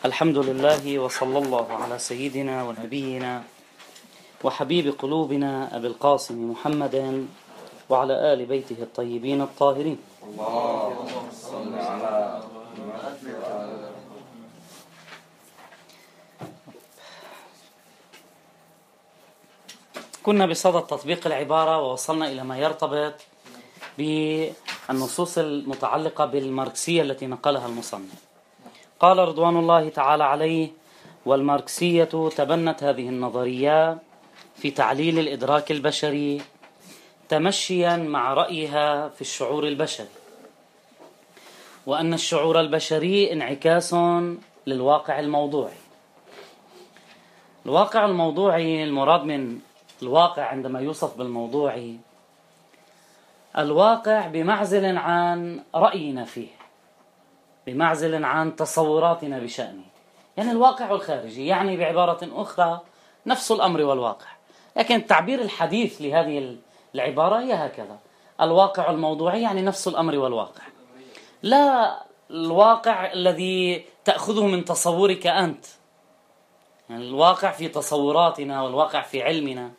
الحمد لله وصلى الله على سيدنا ونبينا وحبيب قلوبنا أبي القاسم محمد وعلى آل بيته الطيبين الطاهرين. اللهم صل على كنا بصدد تطبيق العبارة ووصلنا إلى ما يرتبط بالنصوص المتعلقة بالماركسية التي نقلها المصنف. قال رضوان الله تعالى عليه: والماركسية تبنت هذه النظرية في تعليل الإدراك البشري تمشيا مع رأيها في الشعور البشري، وأن الشعور البشري انعكاس للواقع الموضوعي. الواقع الموضوعي، المراد من الواقع عندما يوصف بالموضوعي الواقع بمعزل عن رأينا فيه، بمعزل عن تصوراتنا بشأنه، يعني الواقع الخارجي، يعني بعبارة أخرى نفس الأمر والواقع. لكن التعبير الحديث لهذه العبارة هي هكذا: الواقع الموضوعي يعني نفس الأمر والواقع، لا الواقع الذي تأخذه من تصورك أنت، يعني الواقع في تصوراتنا والواقع في علمنا.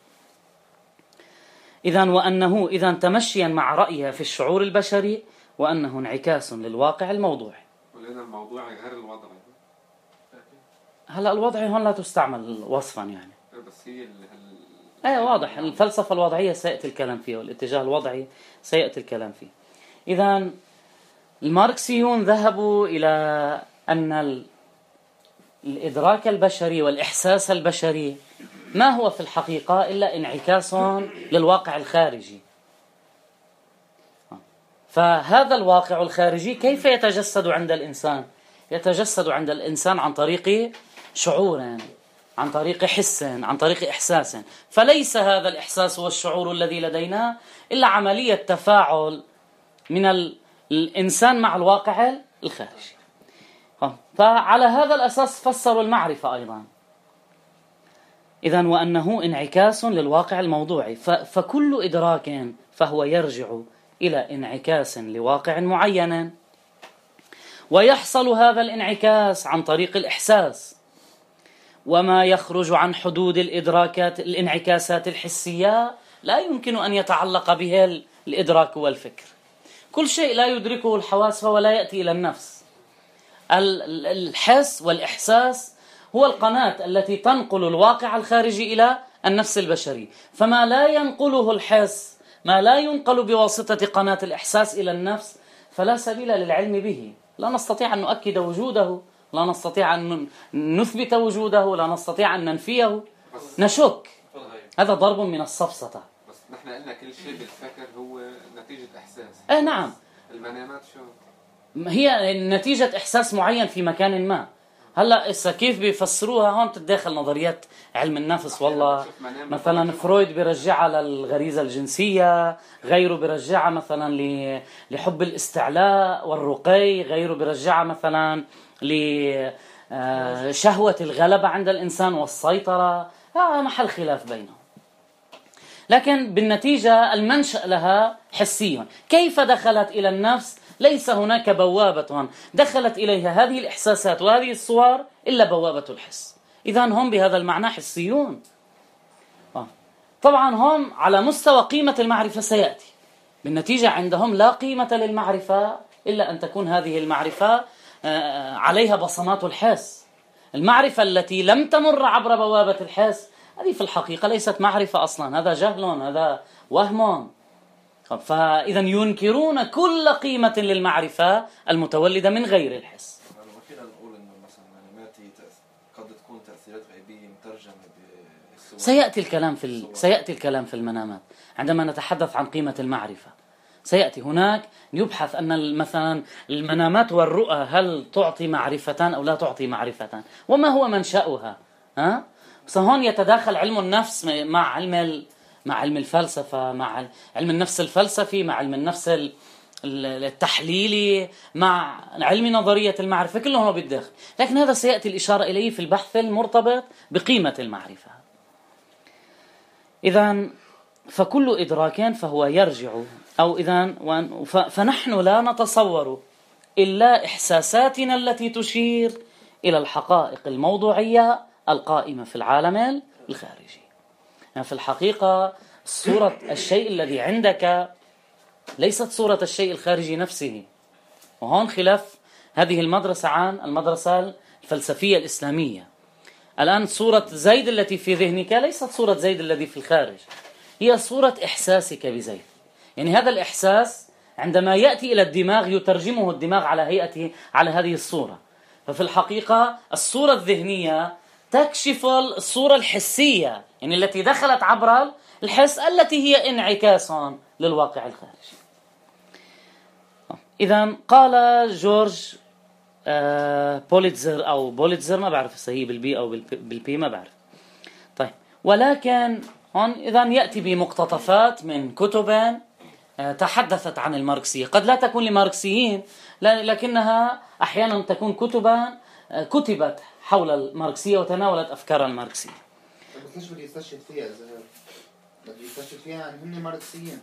إذن تمشيا مع رأيها في الشعور البشري وأنه انعكاس للواقع الموضوعي. ولأن الموضوعي غير الوضعي. هلا الوضعي هون لا تستعمل وصفا، يعني بس هي واضح. الفلسفة الوضعية سيأتي الكلام فيها، والاتجاه الوضعي سيأتي الكلام فيه. إذن الماركسيون ذهبوا إلى أن الإدراك البشري والإحساس البشري ما هو في الحقيقة إلا انعكاس للواقع الخارجي. فهذا الواقع الخارجي كيف يتجسد عند الإنسان؟ يتجسد عند الإنسان عن طريق شعور، عن طريق حس، عن طريق إحساس. فليس هذا الإحساس والشعور الذي لدينا إلا عملية تفاعل من الإنسان مع الواقع الخارجي. فعلى هذا الأساس فسروا المعرفة أيضا، إذن وأنه انعكاس للواقع الموضوعي. فكل إدراك فهو يرجع إلى انعكاس لواقع معين، ويحصل هذا الانعكاس عن طريق الإحساس، وما يخرج عن حدود الانعكاسات الحسية لا يمكن أن يتعلق به الإدراك والفكر. كل شيء لا يدركه الحواس فهو لا يأتي إلى النفس. الحس والإحساس هو القناة التي تنقل الواقع الخارجي إلى النفس البشري. فما لا ينقله الحس، ما لا ينقل بواسطة قناة الإحساس إلى النفس، فلا سبيل للعلم به. لا نستطيع أن نؤكد وجوده، لا نستطيع أن نثبت وجوده، لا نستطيع أن ننفيه، نشك. هذا ضرب من السفسطة. بس نحن قلنا كل شيء بالفكر هو نتيجة إحساس. نعم. المنامات شو؟ هي نتيجة إحساس معين في مكان ما. هلا كيف بيفسروها؟ هون تتداخل نظريات علم النفس. والله مثلا فرويد بيرجعها للغريزة الجنسية، غيره بيرجعها مثلا لحب الاستعلاء والرقي، غيره بيرجعها مثلا لشهوة الغلبة عند الإنسان والسيطرة. محل خلاف بينهم، لكن بالنتيجة المنشأ لها حسي. كيف دخلت إلى النفس؟ ليس هناك بوابة دخلت إليها هذه الإحساسات وهذه الصور إلا بوابة الحس. إذن هم بهذا المعنى حسيون. طبعا هم على مستوى قيمة المعرفة سيأتي. بالنتيجة عندهم لا قيمة للمعرفة إلا أن تكون هذه المعرفة عليها بصمات الحس. المعرفة التي لم تمر عبر بوابة الحس هذه في الحقيقة ليست معرفة أصلا، هذا جهل، هذا وهم. فإذا ينكرون كل قيمة للمعرفة المتولدة من غير الحس. فينا نقول إنه مثلا المنامات قد تكون تأثيرات غيبية مترجمة بالصور. سيأتي الكلام في المنامات عندما نتحدث عن قيمة المعرفة. سيأتي هناك يبحث أن مثلا المنامات والرؤى هل تعطي معرفة أو لا تعطي معرفة، وما هو منشأها. بس هون يتداخل علم النفس مع علم الفلسفة، مع علم النفس الفلسفي، مع علم النفس التحليلي، مع علم نظرية المعرفة، كلهم بالداخل. لكن هذا سيأتي الإشارة إليه في البحث المرتبط بقيمة المعرفة. إذن فكل إدراك فهو يرجع فنحن لا نتصور إلا إحساساتنا التي تشير إلى الحقائق الموضوعية القائمة في العالم الخارجي. يعني في الحقيقة صورة الشيء الذي عندك ليست صورة الشيء الخارجي نفسه، وهون خلاف هذه المدرسة عن المدرسة الفلسفية الإسلامية. الآن صورة زيد التي في ذهنك ليست صورة زيد الذي في الخارج، هي صورة إحساسك بزيد. يعني هذا الإحساس عندما يأتي إلى الدماغ يترجمه الدماغ على هيئته على هذه الصورة. ففي الحقيقة الصورة الذهنية تكشف الصورة الحسية، يعني التي دخلت عبر الحس التي هي انعكاس للواقع الخارجي. إذن قال جورج بوليتزر أو بوليتزر، ما بعرف صحيح بالبي أو بالبي، ما بعرف. طيب، ولكن هون إذن يأتي بمقتطفات من كتب تحدثت عن الماركسية، قد لا تكون لماركسيين لكنها أحيانا تكون كتبا كتبت حول الماركسية وتناولت أفكار الماركسية. بس ليش بدي يستشهد فيها زهير؟ بدي يستشهد فيها أن هم ماركسيين.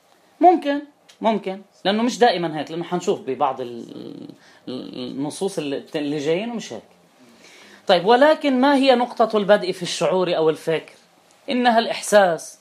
ممكن لأنه مش دائما هيك، لأنه حنشوف ببعض النصوص اللي جايين ومش هيك. طيب، ولكن ما هي نقطة البدء في الشعور أو الفكر؟ إنها الإحساس.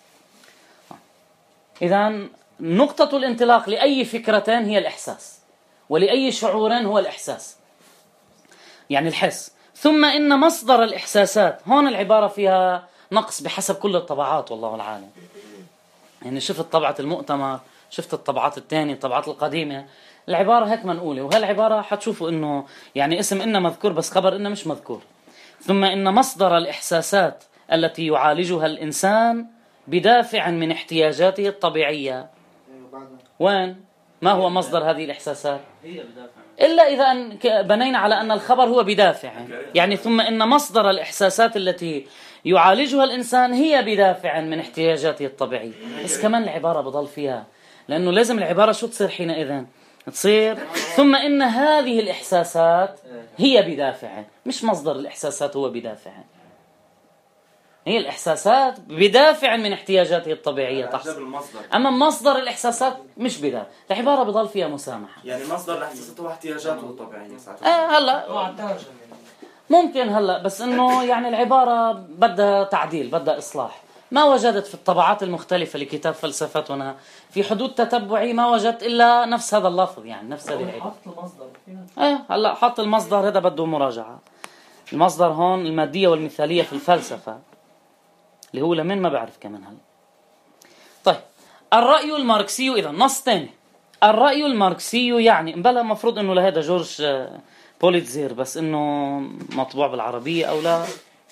إذن نقطة الانطلاق لأي فكرة هي الإحساس، ولأي شعور هو الإحساس، يعني الحس. ثم إن مصدر الإحساسات، هون العبارة فيها نقص بحسب كل الطبعات والله العالم. يعني شفت طبعة المؤتمر، شفت الطبعات الثانية، الطبعات القديمة، العبارة هيك منقولة. وهالعبارة حتشوفوا إنه يعني اسم إن مذكور بس خبر إن مش مذكور. ثم إن مصدر الإحساسات التي يعالجها الإنسان بدافع من احتياجاته الطبيعية. وين؟ ما هو مصدر هذه الإحساسات؟ هي بدافع. إلا إذا بنينا على أن الخبر هو بدافع، يعني ثم إن مصدر الإحساسات التي يعالجها الإنسان هي بدافع من احتياجاته الطبيعية. بس كمان العبارة بضل فيها، لأنه لازم العبارة شو تصير حينئذ؟ تصير ثم إن هذه الإحساسات هي بدافع، مش مصدر الإحساسات هو بدافع، هي الإحساسات بدافع من احتياجاته الطبيعية تحصل. أما مصدر الإحساسات مش بدافع. العبارة بضل فيها مسامحة. يعني مصدر الإحساسات هو احتياجاته الطبيعية. هلا ممكن هلا، بس إنه يعني العبارة بدها تعديل، بدها إصلاح. ما وجدت في الطبعات المختلفة لكتاب فلسفتنا في حدود تتبعي ما وجدت إلا نفس هذا اللفظ، يعني نفس هذه العبارة. حط المصدر هلا حط المصدر، هذا بده مراجعة. المصدر هون المادية والمثالية في الفلسفة، اللي هو لمن ما بعرف كمان هلا. طيب، الرأي الماركسي، إذا نص تاني، الرأي الماركسي يعني بلا مفروض إنه لهذا جورج بوليتزير، بس إنه مطبوع بالعربية أو لا،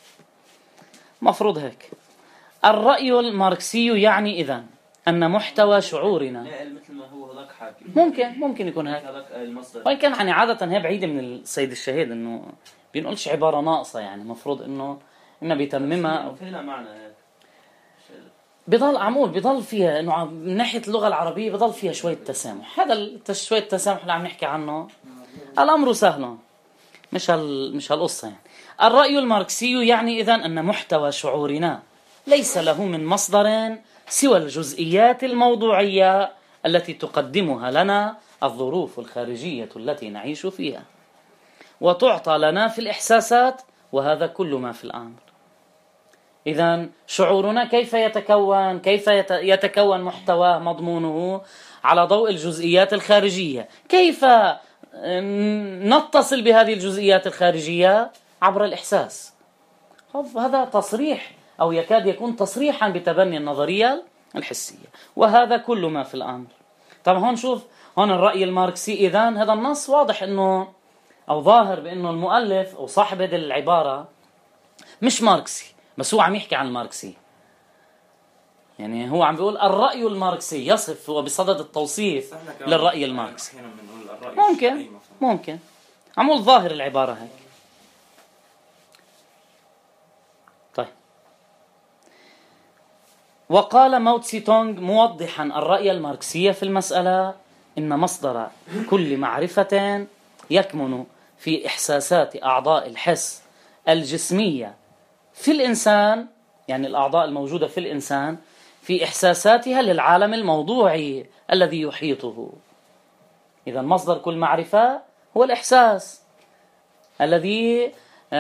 مفروض هيك. الرأي الماركسي يعني إذا أن محتوى شعورنا مثل ما هو هذاك حاكي، ممكن يكون هيك، وإن كان يعني عادة هي بعيدة من السيد الشهيد إنه بينقلش عبارة ناقصة، يعني مفروض إنه بيتممها فينا معنى هيك. بضل عمول، بضل فيها إنه من ناحية اللغة العربية بضل فيها شوية تسامح. هذا شوية تسامح اللي عم نحكي عنه الأمر سهل، مش هالقصة يعني. الرأي الماركسي يعني إذن أن محتوى شعورنا ليس له من مصدر سوى الجزئيات الموضوعية التي تقدمها لنا الظروف الخارجية التي نعيش فيها، وتعطى لنا في الإحساسات، وهذا كل ما في الأمر. إذن شعورنا كيف يتكون؟ كيف يتكون محتوى مضمونه؟ على ضوء الجزئيات الخارجية. كيف نتصل بهذه الجزئيات الخارجية؟ عبر الإحساس. هذا تصريح أو يكاد يكون تصريحا بتبني النظرية الحسية، وهذا كل ما في الأمر. طبعا هون شوف، هون الرأي الماركسي، إذن هذا النص واضح إنه أو ظاهر بأنه المؤلف أو صاحب هذه العبارة مش ماركسي، بس هو عم يحكي عن الماركسي. يعني هو عم بيقول الرأي الماركسي، يصف هو بصدد التوصيف للرأي الماركسي. ممكن عمول ظاهر العبارة هيك. طيب، وقال ماو تسي تونغ موضحا الرأي الماركسي في المسألة: إن مصدر كل معرفة يكمن في إحساسات أعضاء الحس الجسمية في الإنسان، يعني الأعضاء الموجودة في الإنسان، في إحساساتها للعالم الموضوعي الذي يحيطه. إذا مصدر كل معرفة هو الإحساس. الذي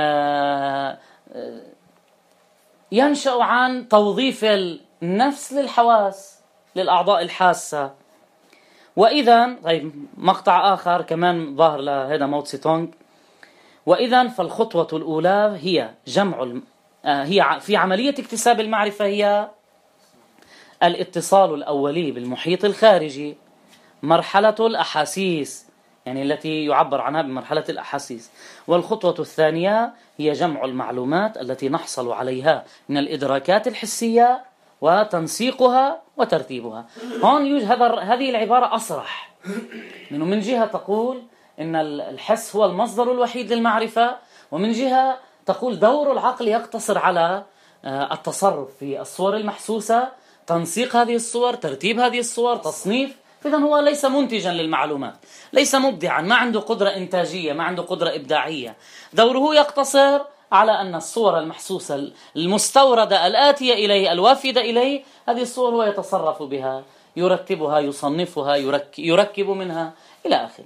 ينشأ عن توظيف النفس للحواس، للأعضاء الحاسة. وإذا طيب مقطع آخر كمان ظاهر لهذا ماو تسي تونغ. وإذا فالخطوة الأولى هي هي في عملية اكتساب المعرفة هي الاتصال الأولي بالمحيط الخارجي، مرحلة الأحاسيس، يعني التي يعبر عنها بمرحلة الأحاسيس. والخطوة الثانية هي جمع المعلومات التي نحصل عليها من الإدراكات الحسية وتنسيقها وترتيبها. هون هذه العبارة أصرح، لأنه من جهة تقول إن الحس هو المصدر الوحيد للمعرفة، ومن جهة تقول دور العقل يقتصر على التصرف في الصور المحسوسة، تنسيق هذه الصور، ترتيب هذه الصور، تصنيف. إذن هو ليس منتجا للمعلومات، ليس مبدعا، ما عنده قدرة إنتاجية، ما عنده قدرة إبداعية. دوره يقتصر على أن الصور المحسوسة المستوردة الآتية إليه الوافدة إليه، هذه الصور هو يتصرف بها، يرتبها، يصنفها، يركب منها إلى آخره.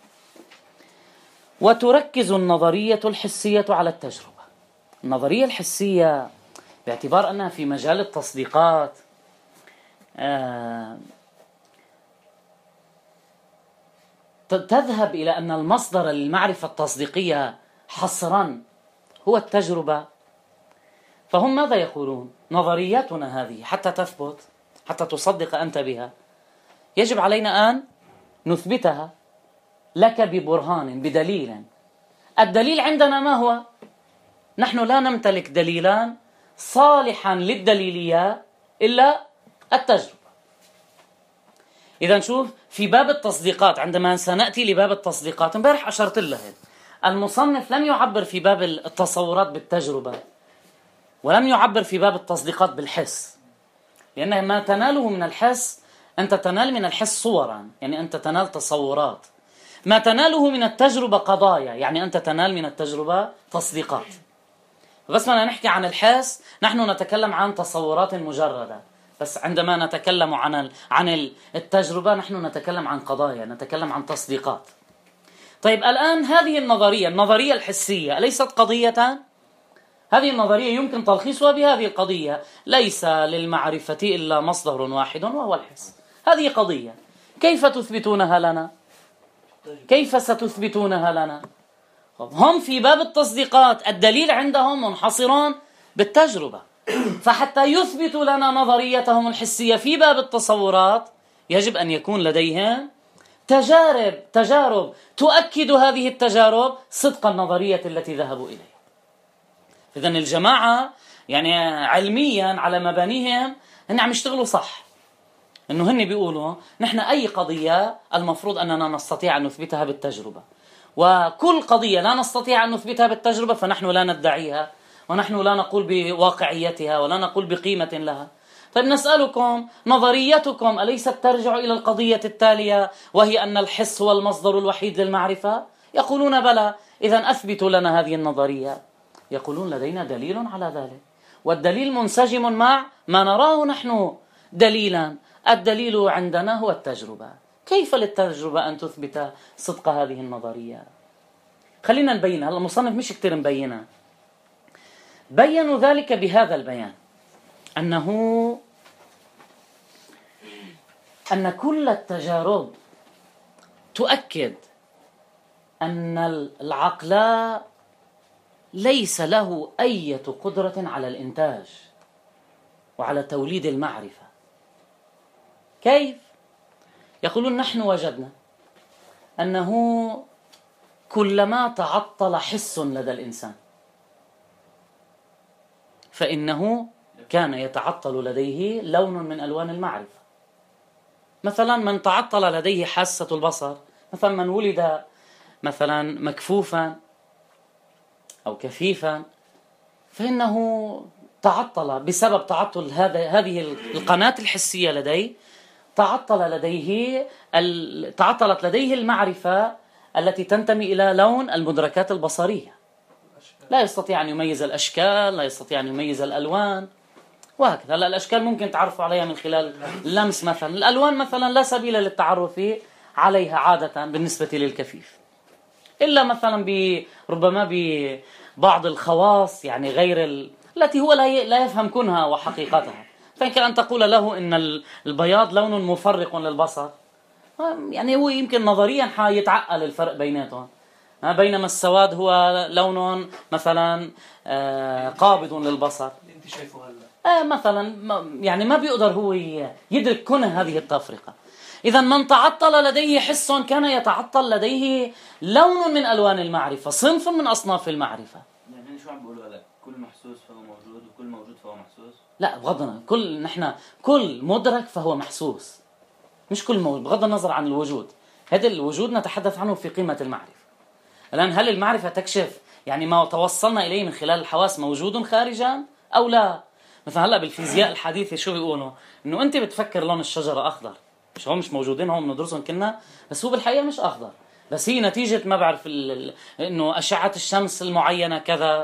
وتركز النظرية الحسية على التجربة. النظرية الحسية باعتبار أنها في مجال التصديقات تذهب إلى أن المصدر للمعرفة التصديقية حصرا هو التجربة. فهم ماذا يقولون؟ نظرياتنا هذه حتى تثبت، حتى تصدق أنت بها، يجب علينا أن نثبتها لك ببرهان، بدليل. الدليل عندنا ما هو؟ نحن لا نمتلك دليلا صالحا للدليلية إلا التجربة. إذا شوف في باب التصديقات، عندما سنأتي لباب التصديقات، امبارح أشرت لها، المصنف لم يعبر في باب التصورات بالتجربة، ولم يعبر في باب التصديقات بالحس، لأن ما تناله من الحس أنت تنال من الحس صورا، يعني أنت تنال تصورات. ما تناله من التجربة قضايا، يعني أنت تنال من التجربة تصديقات. بس ما نحكي عن الحس نحن نتكلم عن تصورات مجردة، بس عندما نتكلم عن التجربة نحن نتكلم عن قضايا، نتكلم عن تصديقات. طيب الآن هذه النظرية الحسية أليست قضية؟ هذه النظرية يمكن تلخيصها بهذه القضية: ليس للمعرفة إلا مصدر واحد وهو الحس. هذه قضية، كيف تثبتونها لنا؟ كيف ستثبتونها لنا؟ هم في باب التصديقات الدليل عندهم منحصر بالتجربة، فحتى يثبتوا لنا نظريتهم الحسية في باب التصورات يجب أن يكون لديهم تجارب تؤكد هذه التجارب صدق النظرية التي ذهبوا إليها. إذن الجماعة يعني علميا على مبانيهم هن عم يشتغلوا صح، إنه هن بيقولوا نحن أي قضية المفروض أننا نستطيع أن نثبتها بالتجربة، وكل قضية لا نستطيع أن نثبتها بالتجربة فنحن لا ندعيها، ونحن لا نقول بواقعيتها ولا نقول بقيمة لها. طيب نسألكم، نظريتكم أليست ترجع إلى القضية التالية وهي أن الحس هو المصدر الوحيد للمعرفة؟ يقولون بلى. إذن أثبتوا لنا هذه النظرية. يقولون لدينا دليل على ذلك، والدليل منسجم مع ما نراه نحن دليلا. الدليل عندنا هو التجربة. كيف للتجربة أن تثبت صدق هذه النظرية؟ خلينا نبينها. هلا المصنف مش كتير مبينها، بينوا ذلك بهذا البيان: أن كل التجارب تؤكد أن العقل ليس له أي قدرة على الإنتاج وعلى توليد المعرفة. كيف؟ يقولون نحن وجدنا أنه كلما تعطل حس لدى الإنسان فإنه كان يتعطل لديه لون من ألوان المعرفة. مثلا من تعطل لديه حاسة البصر، مثلا من ولد مثلا مكفوفا أو كفيفا، فإنه تعطل بسبب تعطل هذه القناة الحسية لديه، تعطلت لديه المعرفة التي تنتمي إلى لون المدركات البصرية. لا يستطيع أن يميز الأشكال، لا يستطيع أن يميز الألوان، وهكذا. هلا الأشكال ممكن تعرفوا عليها من خلال اللمس مثلا، الألوان مثلا لا سبيل للتعرف عليها عادة بالنسبة للكفيف. إلا مثلا ربما ببعض الخواص، غير التي هو لا يفهم كنها وحقيقتها. فإن كان أن تقول له إن البياض لون مفرق للبصر، هو يمكن نظريا حيتعقل الفرق بيناتهم، بينما السواد هو لون مثلا قابض للبصر. انت شايفه هلا مثلا ما بيقدر هو يدرك كنه هذه التفرقة. إذا من تعطل لديه حس كان يتعطل لديه لون من ألوان المعرفة، صنف من أصناف المعرفة. يعني شو عم بقولوا لك؟ كل محسوس فهو موجود وكل موجود فهو محسوس؟ لا، بغض النظر، كل مدرك فهو محسوس، مش كل موجود، بغض النظر عن الوجود. هذا الوجود نتحدث عنه في قيمة المعرفة. الآن هل المعرفة تكشف ما توصلنا إليه من خلال الحواس موجود خارجا أو لا؟ مثلا هلا بالفيزياء الحديثة شو بيقولوا؟ إنه أنت بتفكر لون الشجرة أخضر، مش موجودين، هم بندرسهم كنا، بس هو بالحقيقة مش أخضر، بس هي نتيجة ما بعرف إنه أشعة الشمس المعينة كذا.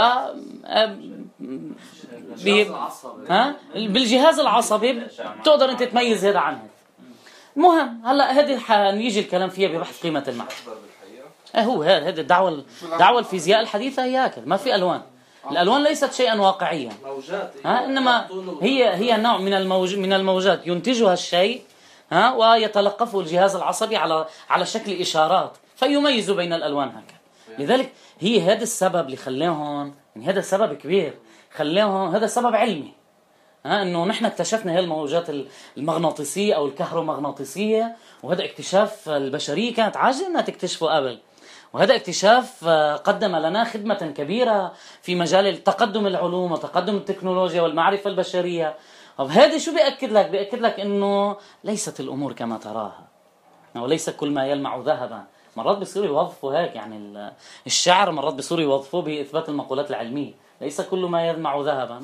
بالجهاز العصبي بتقدر أنت تميز هذا عن هذا. مهم هلا هذه حنيجي الكلام فيها ببحث قيمة المعرفة. هو هذه الدعوة الفيزياء الحديثة هي هكذا، ما في ألوان. الألوان ليست شيئا واقعيا، إنما هي نوع من الموجات ينتجها الشيء ويتلقفه الجهاز العصبي على شكل إشارات فيميز بين الألوان هكذا. لذلك هذا السبب اللي خلاهم، هذا سبب كبير خلاهم، هذا سبب علمي، إنه نحن اكتشفنا هذه الموجات المغناطيسية أو الكهرومغناطيسية، وهذا اكتشاف البشرية كانت عاجزة أنها تكتشفه قبل، وهذا اكتشاف قدم لنا خدمة كبيرة في مجال تقدم العلوم وتقدم التكنولوجيا والمعرفة البشرية. هذا شو بيأكد لك؟ بيأكد لك إنه ليست الأمور كما تراها، وليس كل ما يلمع ذهبا. مرات بيصيروا يوظفوا هيك، الشعر مرات بيصيروا يوظفوه بإثبات المقولات العلمية، ليس كل ما يلمع ذهبا.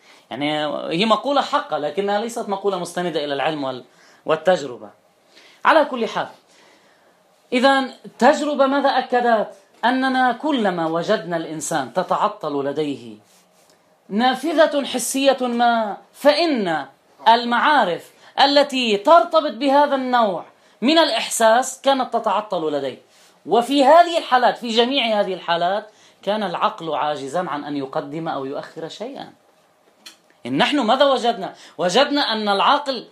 هي مقولة حقة لكنها ليست مقولة مستندة إلى العلم والتجربة. على كل حال، إذا التجربة ماذا أكدت؟ أننا كلما وجدنا الإنسان تتعطل لديه نافذة حسية ما، فإن المعارف التي ترتبط بهذا النوع من الإحساس كانت تتعطل لديه. وفي هذه الحالات، في جميع هذه الحالات، كان العقل عاجزا عن أن يقدم أو يؤخر شيئا. نحن ماذا وجدنا؟ وجدنا أن العقل،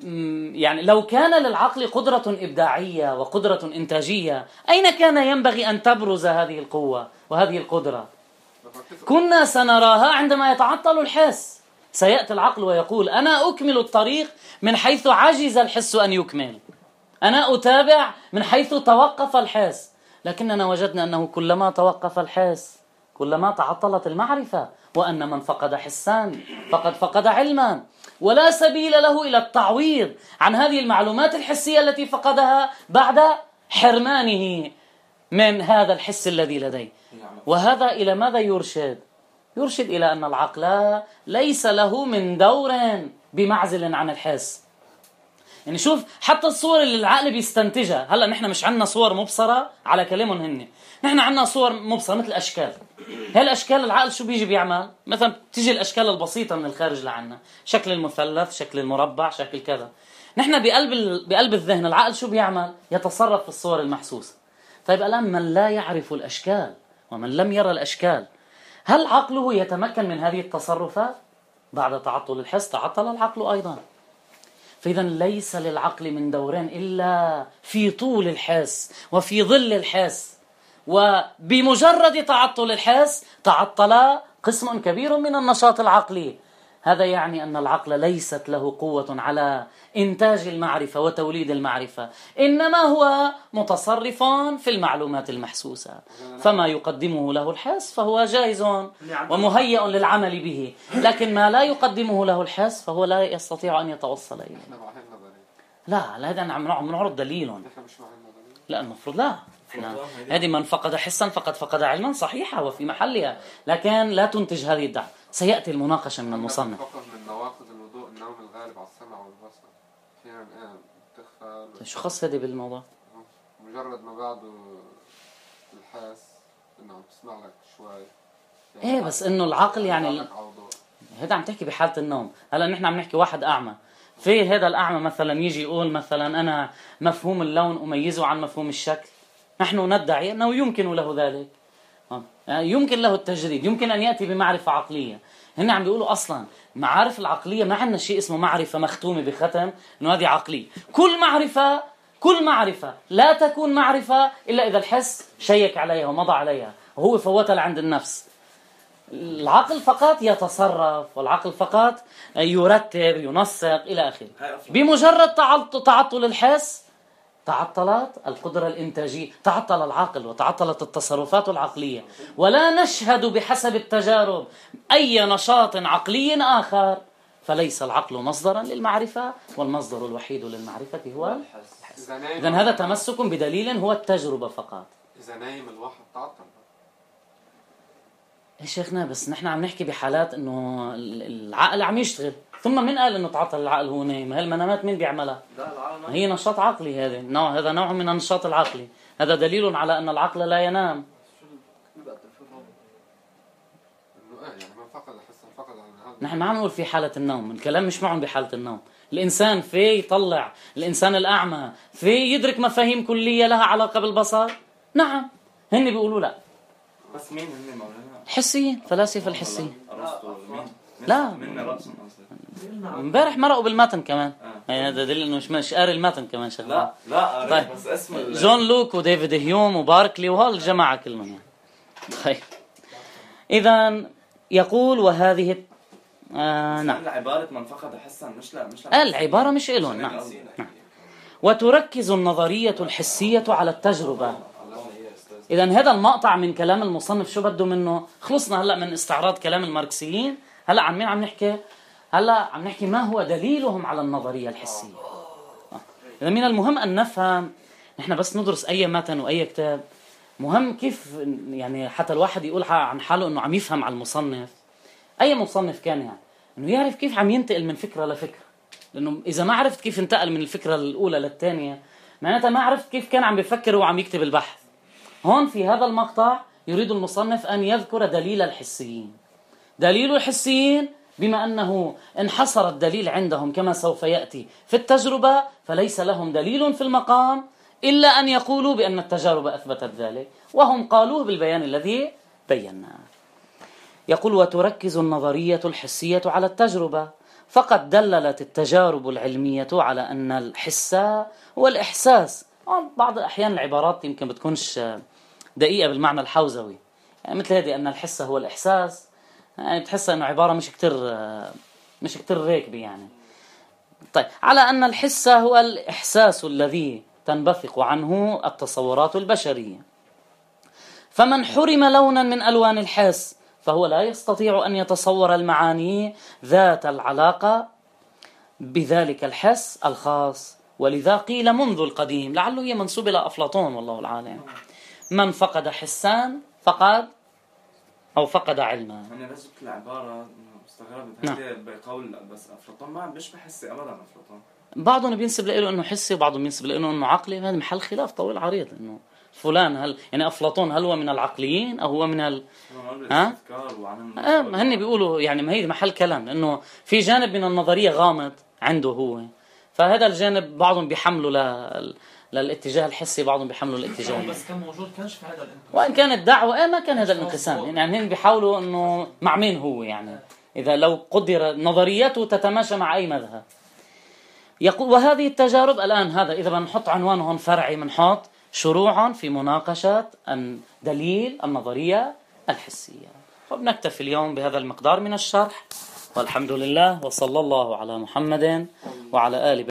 لو كان للعقل قدرة إبداعية وقدرة إنتاجية، أين كان ينبغي أن تبرز هذه القوة وهذه القدرة؟ كنا سنراها عندما يتعطل الحس. سيأتي العقل ويقول أنا أكمل الطريق من حيث عجز الحس أن يكمل، أنا أتابع من حيث توقف الحس. لكننا وجدنا أنه كلما توقف الحس كلما تعطلت المعرفة، وأن من فقد حسان فقد فقد علما، ولا سبيل له إلى التعويض عن هذه المعلومات الحسية التي فقدها بعد حرمانه من هذا الحس الذي لديه. وهذا إلى ماذا يرشد؟ يرشد إلى أن العقل ليس له من دور بمعزل عن الحس. شوف، حتى الصور اللي العقل بيستنتجها، هلأ نحن مش عنا صور مبصرة على كلامهم هن، نحن عنا صور مبصرة مثل أشكال. هالأشكال العقل شو بيجي بيعمل؟ مثلا تيجي الأشكال البسيطة من الخارج لعنا، شكل المثلث، شكل المربع، شكل كذا. نحن بقلب الذهن العقل شو بيعمل؟ يتصرف في الصور المحسوسة. طيب الآن من لا يعرف الأشكال ومن لم يرى الأشكال، هل عقله يتمكن من هذه التصرفات؟ بعد تعطل الحس تعطل العقل أيضا. فإذا ليس للعقل من دورين إلا في طول الحس وفي ظل الحس، وبمجرد تعطل الحس تعطل قسم كبير من النشاط العقلي. هذا يعني أن العقل ليست له قوة على إنتاج المعرفة وتوليد المعرفة، إنما هو متصرف في المعلومات المحسوسة، فما يقدمه له الحس فهو جائز ومهيئ للعمل به، لكن ما لا يقدمه له الحس فهو لا يستطيع أن يتوصل إليه. لا هذا عم نعرض دليل. لا المفروض لا. هذه من فقد حسا فقد فقد علما صحيحة وفي محلها، لكن لا تنتج هذه الدعوة. سيأتي المناقشة من المصنف. من نواقض الوضوء النوم الغالب على السمع والبصر، فيها الآن تخفى. شو خص هذه بالموضوع؟ مجرد ما بعده الحاس إنه عم تسمع لك شوي. إيه بس إنه العقل هذا عم تحكي بحالة النوم. هلا نحن عم نحكي واحد أعمى، في هذا الأعمى مثلا يجي يقول مثلا أنا مفهوم اللون أميزه عن مفهوم الشكل، نحن ندعي أنه يمكن له ذلك، يمكن له التجريد، يمكن أن يأتي بمعرفة عقلية. هنا عم بيقولوا أصلا معارف العقلية ما عندنا شيء اسمه معرفة مختومة بختم إنه هذه عقلية. كل معرفة لا تكون معرفة إلا إذا الحس شيك عليها ومضى عليها وهو فوتها لعند النفس. العقل فقط يتصرف، والعقل فقط يرتب ينسق إلى آخره. بمجرد تعطل الحس تعطلت القدرة الإنتاجية، تعطل العقل وتعطلت التصرفات العقلية، ولا نشهد بحسب التجارب أي نشاط عقلي آخر، فليس العقل مصدرا للمعرفة، والمصدر الوحيد للمعرفة هو الحس. إذن هذا تمسك بدليل هو التجربة فقط. إذا نايم الواحد تعطل يا شيخنا، بس نحن عم نحكي بحالات إنه العقل عم يشتغل، ثم من قال إنه تعطل العقل هو نايم؟ هالمنامات مين بيعملها؟ هي نشاط عقلي، هذا نوع من النشاط العقلي، هذا دليل على أن العقل لا ينام. نحن ما عم نقول في حالة النوم، الكلام مش معهم بحالة النوم. الإنسان في يطلع، الإنسان الأعمى في يدرك مفاهيم كلية لها علاقة بالبصر. نعم، هن بيقولوا لا. بس مين هن مولانا؟ الحسيين، فلاسفة الحسيين. لا امبارح مرقوا بالمتن كمان. يعني هذا دليل انه مش قاري المتن كمان شغال. لا طيب. بس اسم جون لوك وديفيد هيوم وباركلي وهالجماعة كلهم يعني. طيب. إذن يقول وهذه نعم. عبارة من فقد حسا مش العبارة مش إلهم. نعم. وتركز النظرية الحسية على التجربة. إذن هذا المقطع من كلام المصنف شو بده منه؟ خلصنا هلأ من استعراض كلام الماركسيين. هلأ عن مين عم نحكي؟ هلأ عم نحكي ما هو دليلهم على النظرية الحسية. إذا من المهم أن نفهم، نحن بس ندرس أي متن وأي كتاب، مهم كيف يعني حتى الواحد يقول عن حاله أنه عم يفهم على المصنف، أي مصنف كان يعني، أنه يعرف كيف عم ينتقل من فكرة لفكرة. لأنه إذا ما عرفت كيف انتقل من الفكرة الأولى للثانية، معناتها ما عرفت كيف كان عم بيفكر وعم يكتب البحث. هون في هذا المقطع يريد المصنف أن يذكر دليل الحسيين. دليل الحسيين بما أنه انحصر الدليل عندهم كما سوف يأتي في التجربة، فليس لهم دليل في المقام إلا أن يقولوا بأن التجارب أثبتت ذلك، وهم قالوه بالبيان الذي بيناه. يقول وتركز النظرية الحسية على التجربة، فقد دللت التجارب العلمية على أن الحس هو الإحساس. بعض الأحيان العبارات يمكن بتكونش دقيقة بالمعنى الحوزوي، يعني مثل هذه أن الحس هو الإحساس، يعني بتحس أنه عبارة مش كتير راكبة يعني. طيب، على أن الحس هو الإحساس الذي تنبثق عنه التصورات البشرية، فمن حرم لونا من ألوان الحس فهو لا يستطيع أن يتصور المعاني ذات العلاقة بذلك الحس الخاص. ولذا قيل منذ القديم، لعله هي منسوب إلى أفلاطون والله العالم، من فقد حسان فقد علما. أنا لازم العبارة استغربت هذه بقول بس أفلاطون ما مش بحسي أبدا. أفلاطون بعضهم بينسب له إنه حسي وبعضهم بينسب له إنه عقلي. هذا محل خلاف طويل عريض، إنه فلان هل يعني أفلاطون هل هو من العقليين أو هو من هن بيقولوا يعني ما هي محل كلام، إنه في جانب من النظرية غامض عنده هو، فهذا الجانب بعضهم بيحملوا للاتجاه الحسي، بعضهم بيحملوا الاتجاه بس كان موجود كانش في هذا الانقسام. وإن كانت الدعوة ما كان هذا الانقسام، يعني هن بيحاولوا إنه مع مين هو، يعني إذا لو قدر نظريته تتماشى مع أي مذهب. يقول وهذه التجارب الآن، هذا إذا بنحط عنوانهم فرعي بنحط شروعا في مناقشة دليل النظرية الحسية. وبنكتفي اليوم بهذا المقدار من الشرح، والحمد لله، وصلى الله على محمد وعلى آله